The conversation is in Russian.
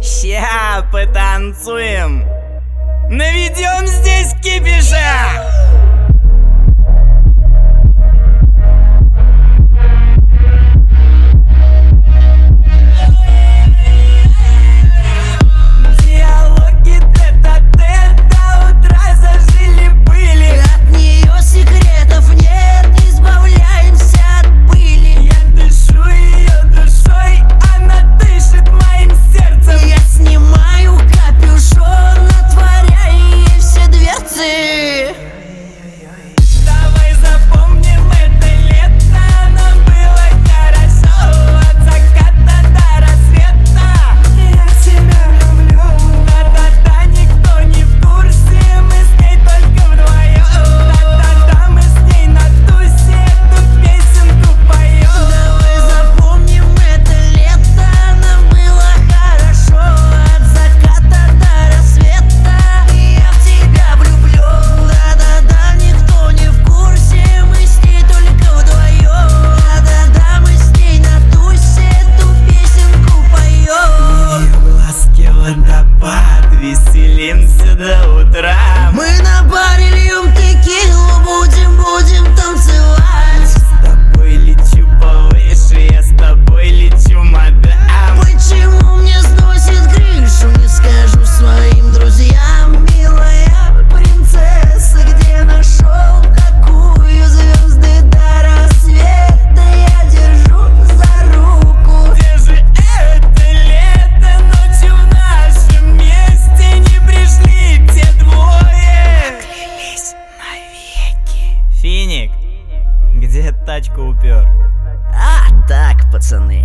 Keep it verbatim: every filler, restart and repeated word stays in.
Ща потанцуем, наведем здесь кипиша. Веселимся до утра. Мы на баре льем текилу, будем, будем танцевать. С тобой лечу повыше, я с тобой лечу, мадам. Почему мне сносит крышу, не скажу своим друзьям. Милая принцесса, где нашел такую? Звезды до рассвета я держу за руку. Где же это лето, ночью в нашем месте не пришли те двое? Поклялись навеки. Финик, где тачку упер? А так, пацаны,